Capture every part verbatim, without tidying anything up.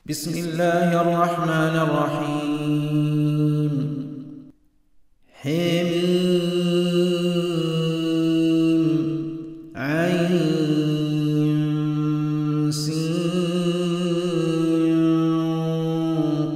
بسم الله الرحمن الرحيم. حميم عين سين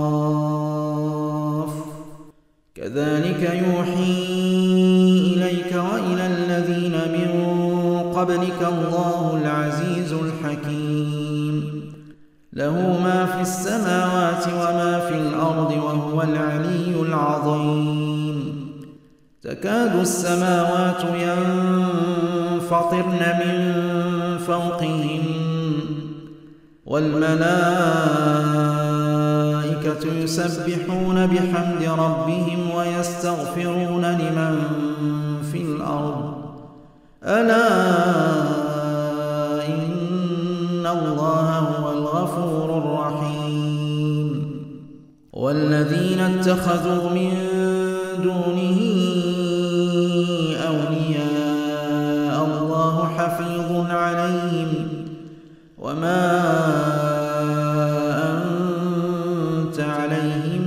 قاف كذلك يوحي إليك وإلى الذين من قبلك الله العزيز الحكيم له ما في السماوات وما في الأرض وهو العلي العظيم. تكاد السماوات ينفطرن من فوقهم والملائكة يسبحون بحمد ربهم ويستغفرون لمن في الأرض ألا إن الله هو الغفور الرحيم. والذين اتخذوا من دونه أولياء الله حفيظ عليهم وما أنت عليهم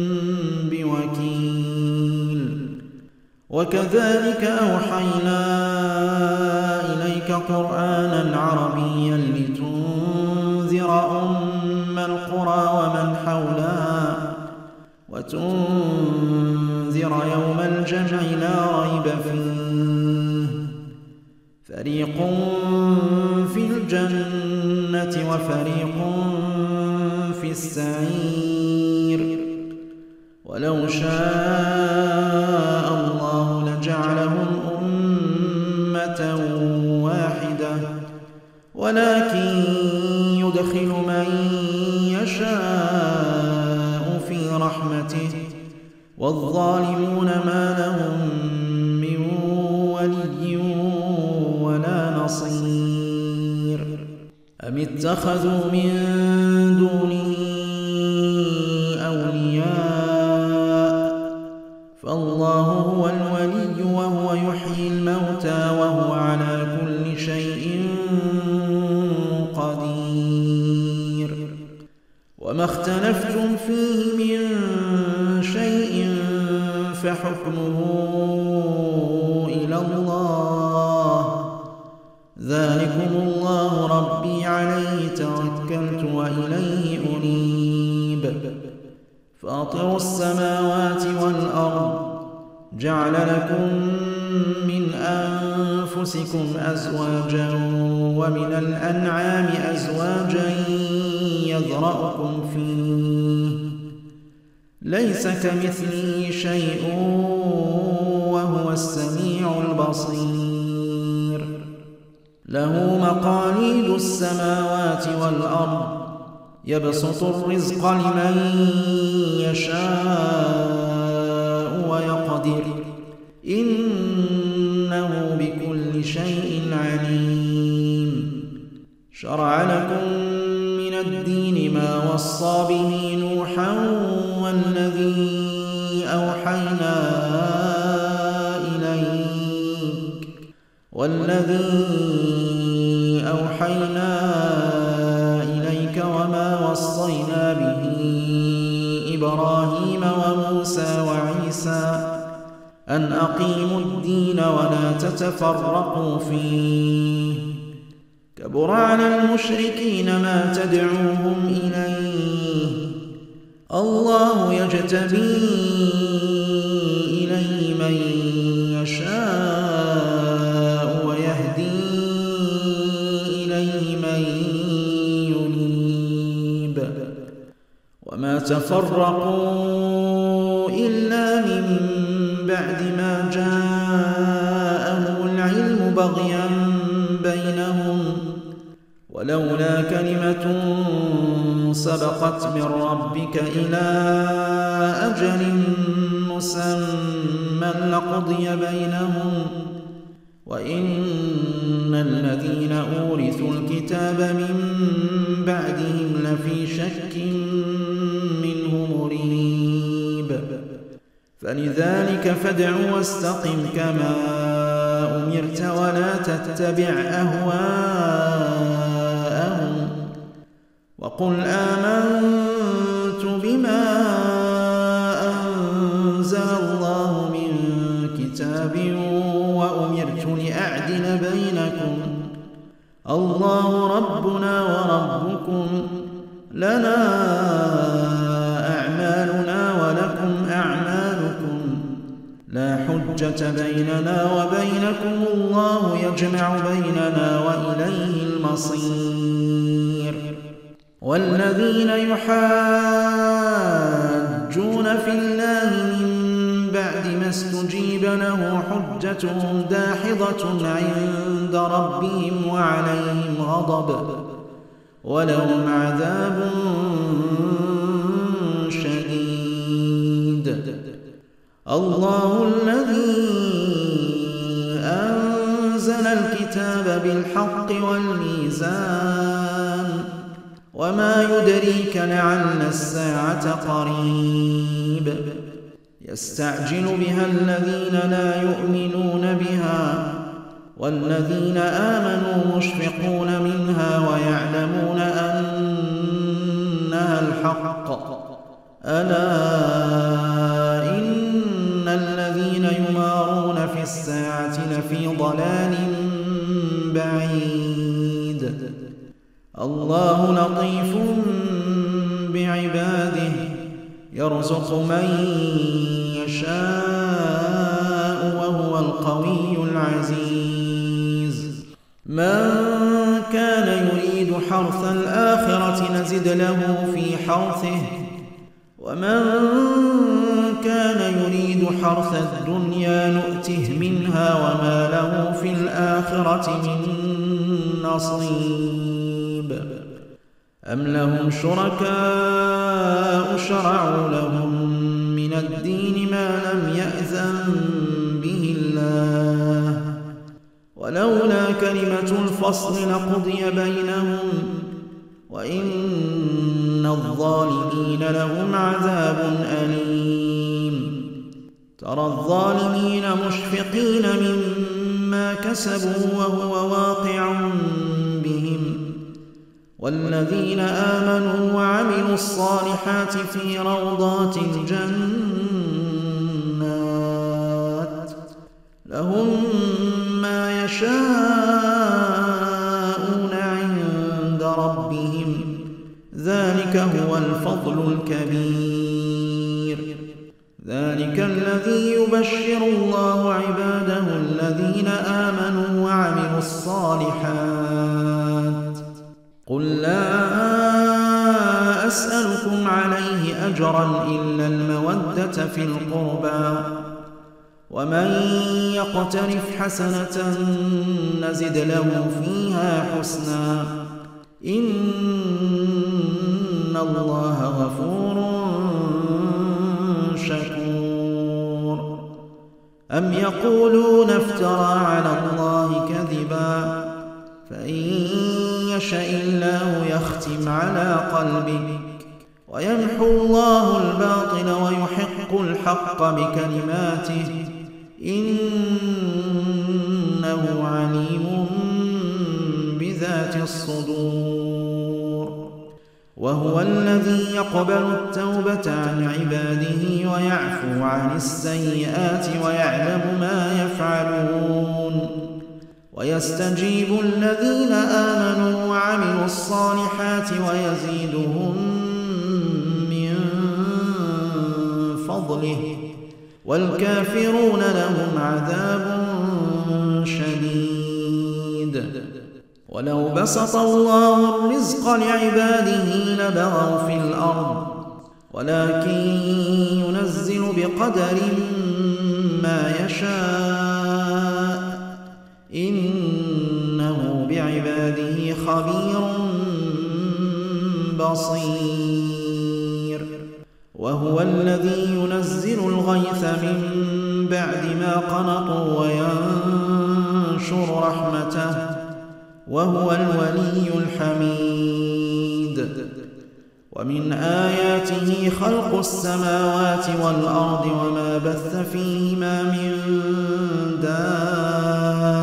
بوكيل. وكذلك أوحينا إليك قرآنا عربيا لتنذر أم القرى ومن حولها وتنذر يوم الجمع لا ريب فيه فريق في الجنة وفريق في السعير. ولو شاء الله لجعلهم أمة واحدة ولكن يدخل من يشاء في رحمته والظالمون ما لهم من ولي ولا نصير. أم اتخذوا من دونه أولياء فالله هو الولي وهو يحيي الموتى وهو على كل شيء قدير. وما اختلفتم فيه من شيء فحكمه إلى الله ذلكم الله ربي عليه توكلت وإليه أنيب. فاطر السماوات والأرض جعل لكم من أنفسكم أزواجا ومن الأنعام أزواجا يذرأكم فيه ليس كمثله شيء وهو السميع البصير. له مقاليد السماوات والأرض يبسط الرزق لمن يشاء ويقدر إنه بكل شيء عليم. شرع لكم من الدين ما وصى به نوحا والذي أوحينا إليك والذي أوحينا إليك وما وصينا به إبراهيم وموسى وعيسى أن أقيموا الدين ولا تتفرقوا فيه كبر على المشركين ما تدعوهم إليه الله يجتبي إليه من يشاء ويهدي إليه من ينيب. وما تفرقوا إلا من بعد ما جاءهم العلم بغيا بينهم ولولا كلمة سبقت من ربك إلى أجل مسمى لقضي بينهم وإن الذين أورثوا الكتاب من بعدهم لفي شك منه مريب. فلذلك فادع واستقم كما أمرت ولا تتبع أهواءهم وقل آمنت بما أنزل الله من كتاب وأمرت لأعدل بينكم الله ربنا وربكم لنا أعمالنا ولكم أعمالكم لا حجة بيننا وبينكم الله يجمع بيننا وإليه المصير والذين يحاجون في الله من بعد ما استجيب له حجتهم داحضة عند ربهم وعليهم غضب ولهم عذاب شديد الله الذي أنزل الكتاب بالحق والميزان وما يدريك لعل الساعة قريب يستعجل بها الذين لا يؤمنون بها والذين آمنوا مشفقون منها ويعلمون أنها الحق ألا إن الذين يمارون في الساعة لفي ضلال بعيد الله لطيف بعباده يرزق من يشاء وهو القوي العزيز من كان يريد حرث الآخرة نزد له في حرثه ومن كان يريد حرث الدنيا نؤته منها وما له في الآخرة من نصيب أم لهم شركاء شرعوا لهم من الدين ما لم يأذن به الله ولولا كلمة الفصل لقضي بينهم وإن الظالمين لهم عذاب أليم ترى الظالمين مشفقين مما كسبوا وهو واقع بهم والذين آمنوا وعملوا الصالحات في روضات الجنات لهم ما يشاءون عند ربهم ذلك هو الفضل الكبير ذلك الذي يبشر الله عباده الذين آمنوا وعملوا الصالحات قل لا أسألكم عليه أجرا إلا المودة في القربى ومن يقترف حسنة نزد له فيها حسنا إن الله غفور شكور أم يقولون افترى على الله كذبا فإن يشاء الله يختم على قلبك ويمحو الله الباطل ويحق الحق بكلماته إنه عليم بذات الصدور وهو الذي يقبل التوبة عن عباده ويعفو عن السيئات ويعلم ما يفعلون ويستجيب الذين آمنوا وعملوا الصالحات ويزيدهم من فضله والكافرون لهم عذاب شديد ولو بسط الله الرزق لعباده لبغوا في الأرض ولكن ينزل بقدر ما يشاء إنه بعباده خبير بصير وهو الذي ينزل الغيث من بعد ما قنطوا وينشر رحمته وهو الولي الحميد ومن آياته خلق السماوات والأرض وما بث فيهما من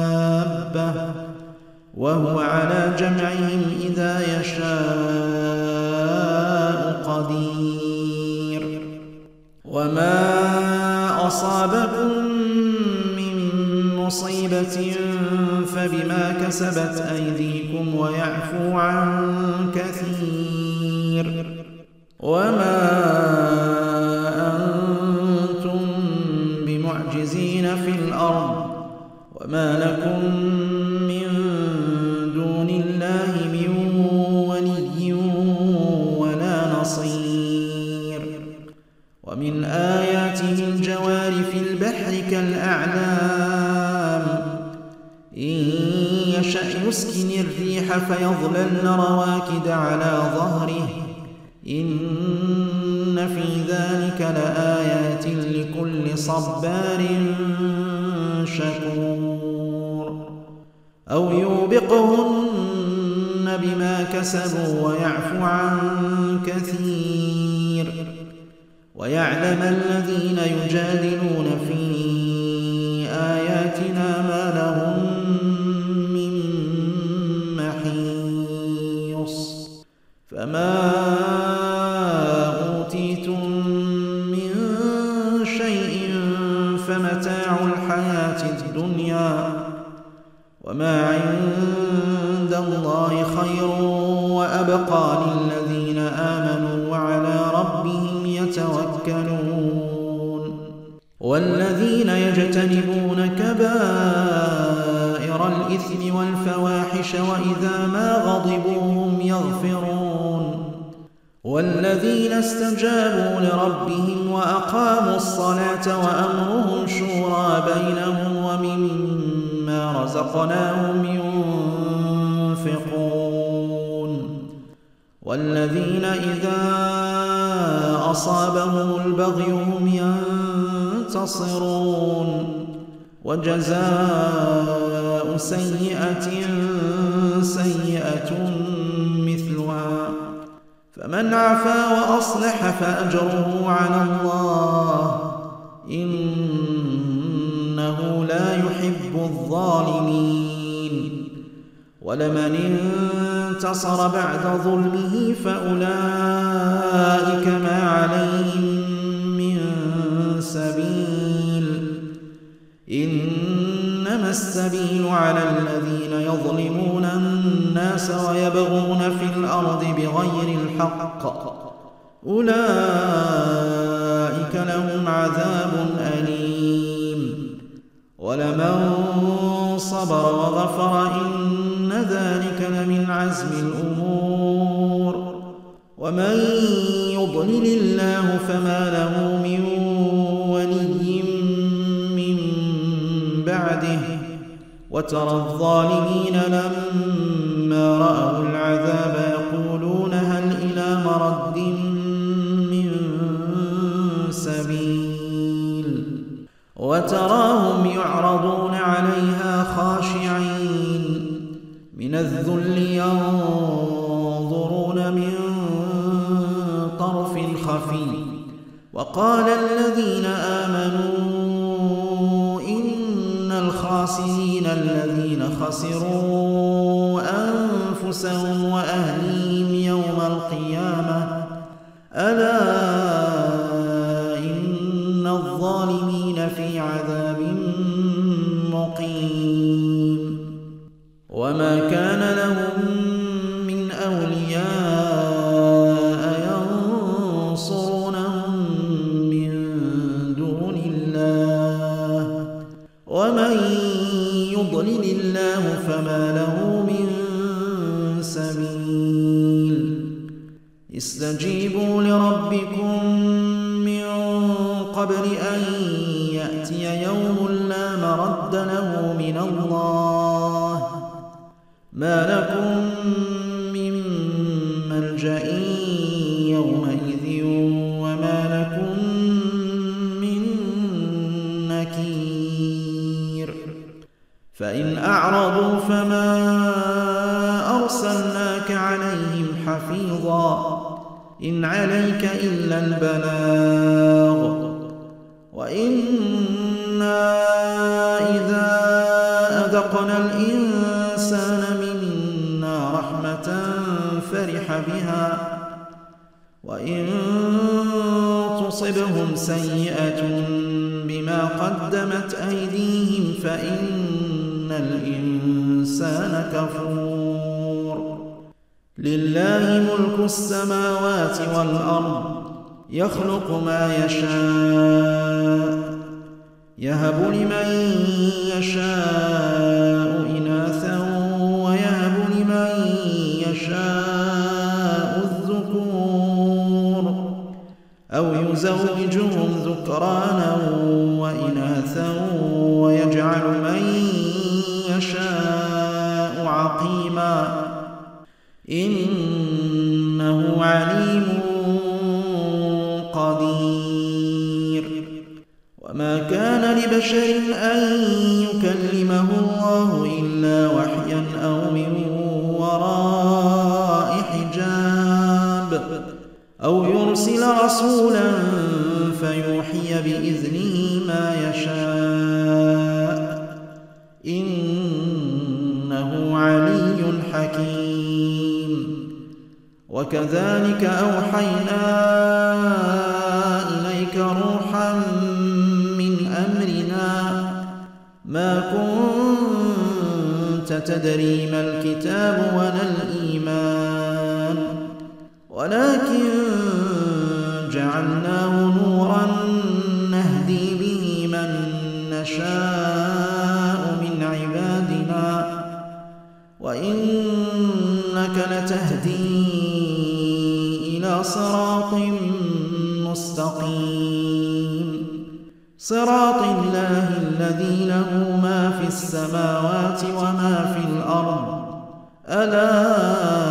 دابة وهو على جمعهم إذا يشاء وما أصابكم من مصيبة فبما كسبت أيديكم ويعفو عن كثير وما أنتم بمعجزين في الأرض وما لكم من دون الله من ولي ولا نصير ومن آياته الجوار في البحر كالأعلام إن يشأ يسكن الريح فيظللن رواكد على ظهره إن في ذلك لآيات لكل صبار شكور أو يوبقهن بما كسبوا ويعفو عن كثير ويعلم الذين يجادلون في آياتنا ما لهم من محيص فما أوتيتم من شيء فمتاع الحياة الدنيا وما عند الله خير وأبقى للذين آمنوا وعلى ربهم يتوكلون والذين يجتنبون كبائر الإثم والفواحش وإذا ما غضبوا هم يغفرون والذين استجابوا لربهم وأقاموا الصلاة وأمرهم شورى بينهم ومما رزقناهم ينفقون والذين إذا أصابهم البغي هم ينتصرون وجزاء سيئة سيئة مثلها فمن عفا وأصلح فأجره على الله إنه لا يحب الظالمين ولمن انتصر بعد ظلمه فأولئك ما عليهم من سبيل إنما السبيل على الذين يظلمون الناس ويبغون في الأرض بغير الحق أولئك لهم عذاب أليم ولمن صبر وغفر إن ذلك لمن عزم الأمور ومن يضلل الله فما له من ولي من بعده وترى الظالمين لما رأوا العذاب يقولون هل إلى مرد من سبيل وتراهم يعرضون عليها خاشعين من الذل ينظرون من طرف خفي وقال الذين آمنوا إن الخاسرين الذين خسروا أنفسهم وأهليهم يوم القيامة ألا إن الظالمين في عذاب مقيم وما كان لهم من أولياء ينصرونهم من دون الله ومن يضلل الله فما له من سبيل استجيبوا لربكم من قبل أن يأتي يوم لا مرد له من الله ما لكم من ملجأ يومئذ وما لكم من نكير فإن أعرضوا فما أرسلناك عليهم حفيظا إن عليك إلا البلاغ وإنا إذا أذقنا الإنسان منا رحمة فرح بها وإن تصبهم سيئة بما قدمت أيديهم فإن الإنسان كفور. لله ملك السماوات والأرض يخلق ما يشاء يهب لمن يشاء إناثا ويهب لمن يشاء الذكور أو يزوجهم ذكرانا وإناثا ويجعل من يشاء عقيما إنه عليم قدير. وما كان لبشر أن يكلمه الله إلا وحيا أو من وراء حجاب أو يرسل رسولا فيوحي بإذنه ما يشاء إنه علي حكيم. وكذلك أوحينا إليك روحا من أمرنا ما كنت تدري ما الكتاب ولا الإيمان ولكن جعلناه نورا نهدي به من نشاء من عبادنا وإنك لتهدي إلى صراط مستقيم صراط الله الذي له ما في السماوات وما في الأرض ألا